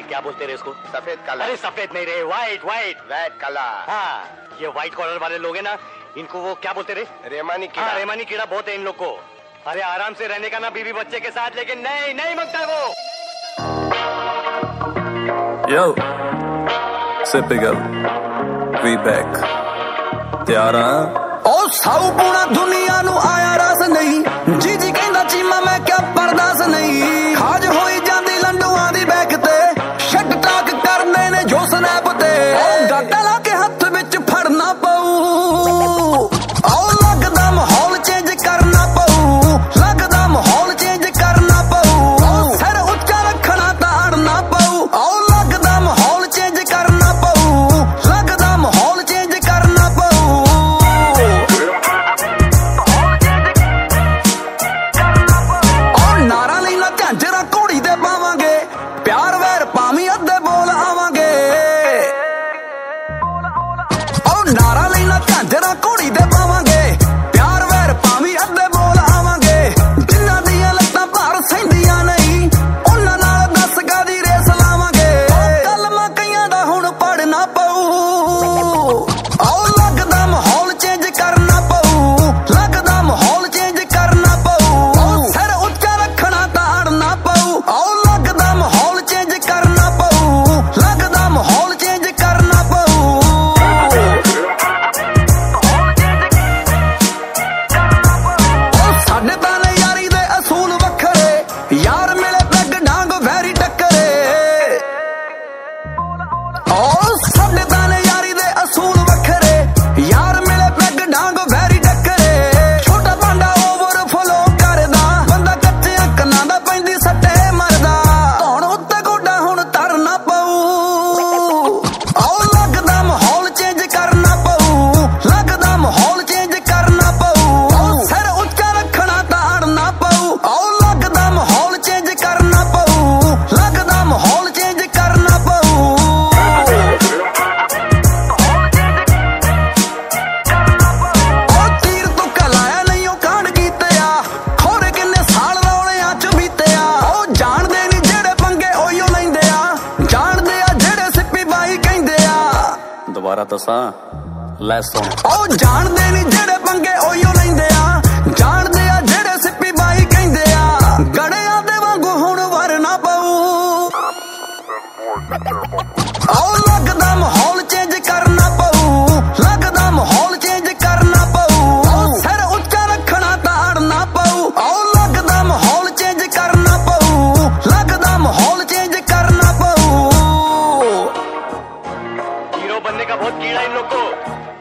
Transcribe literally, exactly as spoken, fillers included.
क्या बोलते रहे इसको? सफेद काला। अरे सफेद नहीं रहे, व्हाइट व्हाइट व्हाइट काला। हाँ, ये व्हाइट कॉलर वाले लोग हैं ना, इनको वो क्या बोलते रहे? रेमानी कीड़ा। हाँ, रेमानी कीड़ा बहुत है इन लोग को। अरे आराम से रहने का ना बीवी बच्चे के साथ, लेकिन नहीं नहीं मांगता है वो। Yo, Sipigal, we back. ਤਿਆਰ ਆ ਉਹ ਸਾਊ ਪੂਣਾ ਦੁਨੀਆ ਨੂੰ ਆਇਆ ਰਸ ਨਹੀਂ, ਜੀ ਜੀ ਕਹਿੰਦਾ ਚੀਮਾ ਮੈਂ ਕਿਆ ਪਰਦਾਸ ਨਹੀਂ। ਖਾਜ ਹੋਈ ਜਾਂਦੀ ਲੰਡੂਆਂ ਦੀ ਬੈਕ ਤੇ, ਸ਼ਟ ਟਾਕ ਕਰਦੇ ਨੇ ਜੋ ਸਨੈਪ ਤੇ। ਉਹ ਗਾਟਾ ਲਾ ਕੇ ਹੱਥ ਵਿੱਚ ਫੜਨਾ ਪਊ, ਆਓ ਲੱਗਦਾ ਮਾਹੌਲ ਚੇਂਜ ਕਰਨਾ ਪਊ, ਲੱਗਦਾ ਮਾਹੌਲ ਚੇਂਜ ਕਰਨਾ ਪਊ। ਸਿਰ ਉੱਚਾ ਰੱਖਣਾ ਤਾਂ ਅੜਨਾ ਪਊ, ਆਓ ਲੱਗਦਾ ਮਾਹੌਲ ਚੇਂਜ ਕਰਨਾ ਪਊ, ਲੱਗਦਾ ਮਾਹੌਲ ਚੇਂਜ ਕਰਨਾ ਪਊ। ਨਾਰਾ ਲਈ ਨਾ ਝਾਂਜਰਾ ਘੋੜੀ ਦੇ ਪਾਵਾਂਗੇ, ਪਿਆਰ ਵੈਰ ਭਾਵੇਂ ਅੱਧੇ ਬੋਲ ਆਵਾਂਗੇ। ਉਹ ਨਾਰਾ ਲਈ ਨਾ ਝਾਂਜਰਾ ਘੋੜੀ ਦੇ ਪਾਵਾਂਗੇ, ਪਿਆਰ ਵੈਰ ਭਾਵੇਂ ਅੱਧੇ ਬੋਲ ਆਵਾਂਗੇ। ਜਿਨ੍ਹਾਂ ਦੀਆਂ ਲੱਤਾਂ ਭਾਰ ਸਹਿੰਦੀਆਂ ਨਹੀਂ, ਉਹਨਾਂ ਨਾਲ ਦਸ ਗਾਂ ਦੀ ਰੇਸ ਲਾਵਾਂਗੇ। ਕਲਮਾਂ ਕਈਆਂ ਦਾ ਹੁਣ ਪੜਨਾ ਪਊ, ਆਓ ਲੱਗਦਾ ਮਾਹੌਲ ਚੇਂਜ ਕਰਨਾ ਪਊ, ਲੱਗਦਾ ਮਾਹੌਲ ਚੇਂਜ ਕਰਨਾ ਪਊ। ਸਿਰ ਉੱਚਾ ਰੱਖਣਾ ਤਾਂ ਅੜਨਾ ਪਊ, ਆਓ ਲੱਗਦਾ ਮਾਹੌਲ ਚੇਂਜ ਕਰਨਾ ਪਊ, ਲੱਗਦਾ ਮਾਹੌਲ ਚੇਂਜ ਕਰਨਾ ਪਊ। ਉਹ ਸਾਡੇ ਤਾਂ ਨੇ ਯਾਰੀ ਦੇ ਅਸੂਲ ਵੱਖਰੇ, ਯਾਰ ਮਿਲੇ ਪੈਗ ਡਾਂਗ ਵੈਰੀ ਟੱਕਰੇ। ਉਹ ਸਾਡੇ ਤਾਂ ਨੇ ਯਾਰੀ ਦੇ ਅਸੂਲ ਵੱਖਰੇ, ਯਾਰ ਮਿਲੇ ਪੈਗ ਡਾਂਗ ਵੈਰੀ ਟੱਕਰੇ। ਛੋਟਾ ਭਾਂਡਾ ਓਵਰਫਲੋ ਕਰਦਾ, ਬੰਦਾ ਕੱਚਿਆਂ ਕੰਨਾਂ ਦਾ ਪੈਂਦੀ ਸੱਟੇ ਮਰਦਾ। ਧੌਣ ਉੱਤੇ ਗੋਡਾ ਹੁਣ ਧਰਨਾ ਪਊ, ਆਓ ਲੱਗਦਾ ਮਾਹੌਲ ਚੇਂਜ ਕਰਨਾ ਪਊ, ਲੱਗਦਾ ਮਾਹੌਲ ਚੇਂਜ ਕਰਨਾ ਪਊ। ਸਿਰ ਉੱਚਾ ਰੱਖਣਾ ਤਾਂ ਅੜਨਾ ਪਊ, ਆਓ ਲੱਗਦਾ ਮਾਹੌਲ ਚੇਂਜ ਕਰਨਾ ਪਊ, ਲੱਗਦਾ ਮਾਹੌਲ ਚੇਂਜ ਕਰਨਾ ਪਊ। ਉਹ ਤੀਰ ਤੁੱਕਾ ਲਾਇਆ ਨਹੀਂ ਉਹ ਕਾਂਡ ਕੀਤੇ ਆ, ਖੋਰੇ ਕਿੰਨੇ ਸਾਲ ਰੌਲਿਆਂ ਚ ਬੀਤੇ ਆ। ਉਹ ਜਾਣਦੇ ਨਹੀਂ ਜਿਹੜੇ ਪੰਗੇ ਉਹੀਓ ਲੈਂਦੇ ਆ, ਜਾਣਦੇ ਆ ਜਿਹੜੇ ਸਿੱਪੀ ਬਾਈ ਕਹਿੰਦੇ ਆ। ਦੁਬਾਰਾ ਦੱਸਾਂ ਲੈ ਸੁਣ। ਉਹ ਜਾਣਦੇ ਨਹੀਂ ਜਿਹੜੇ ਪੰਗੇ ਉਹੀਓ ਲੈਂਦੇ ਆ, ਜਾਣਦੇ ਆ ਜਿਹੜੇ ਸਿੱਪੀ ਬਾਈ ਕਹਿੰਦੇ ਆ। ਗੜਿਆਂ ਦੇ ਵਾਂਗੂ ਹੁਣ ਵਰਨਾ ਪਊ, ਆਓ ਲੱਗਦਾ ਮਾਹੌਲ ਚੇਂਜ ਕਰਨਾ ਪਊ, ਲੱਗਦਾ ਮਾਹੌਲ ਚੇਂਜ ਕਰਨਾ ਪਊ। ਸਿਰ ਉੱਚਾ ਰੱਖਣਾ ਤਾਂ ਅੜਨਾ ਪਊ, ਆਓ ਲੱਗਦਾ ਮਾਹੌਲ ਚੇਂਜ ਕਰਨਾ ਪਊ, ਲੱਗਦਾ ਮਾਹੌਲ ਚੇਂਜ करना पऊ। हीरो बनने का बहुत कीड़ा इन लोग को।